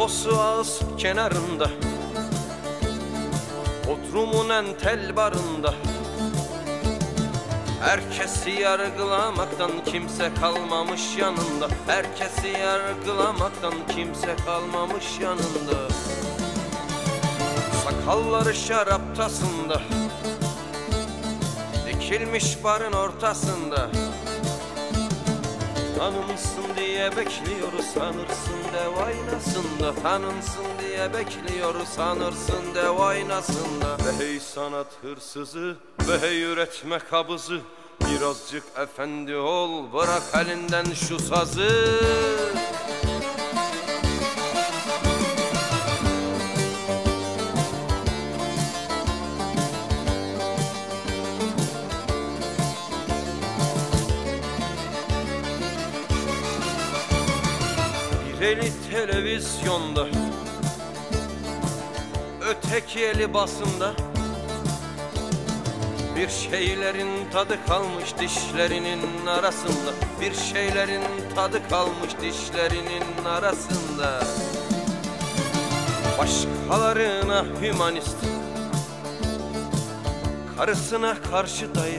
Posu ağız kenarında, Bodrum'un en tel barında, herkesi yargılamaktan kimse kalmamış yanında. Herkesi yargılamaktan kimse kalmamış yanında. Sakalları şarap tasında, dikilmiş barın ortasında. Tanınsın diye bekliyoruz, sanırsın dev aynasında. Tanınsın diye bekliyoruz, sanırsın dev aynasında. Be hey sanat hırsızı, be hey üretme kabızı, birazcık efendi ol, bırak elinden şu sazı. Bir eli televizyonda, öteki eli basında. Bir şeylerin tadı kalmış dişlerinin arasında. Bir şeylerin tadı kalmış dişlerinin arasında. Başkalarına hümanist, karısına karşı dayı.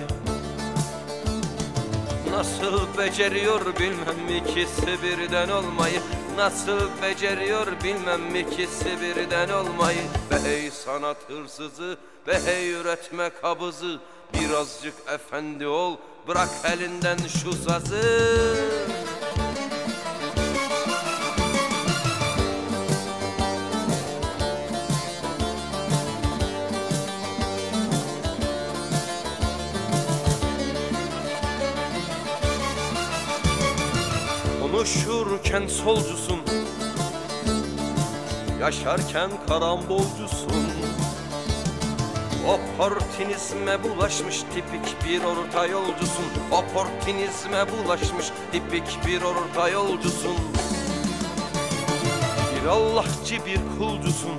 Nasıl beceriyor bilmem ikisi birden olmayı. Nasıl beceriyor bilmem ikisi birden olmayı. Be hey sanat hırsızı, be hey üretme kabızı, birazcık efendi ol, bırak elinden şu sazı. Konuşurken solcusun, yaşarken karambolcusun. Oportunizme bulaşmış tipik bir orta yolcusun. Oportunizme bulaşmış tipik bir orta yolcusun. Bir Allahçı bir kulcusun,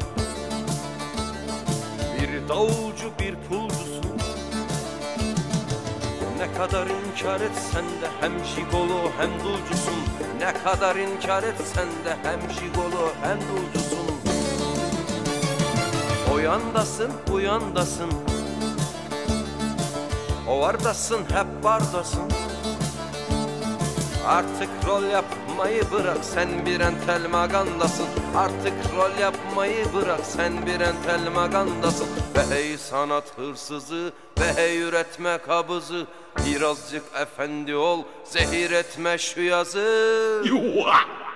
bir davulcu bir pulcusun. Ne kadar inkar etsen de hem jigolo hem dulcusun. Ne kadar inkar etsen de hem jigolo hem dulcusun. O yandasın, bu yandasın, o vardasın, hep bardasın. Artık rol yapmayı bırak, sen bir entel magandasın. Artık rol yapmayı bırak, sen bir entel magandasın. Be hey sanat hırsızı, be hey üretme kabızı, birazcık efendi ol, zehir etme şu yazı.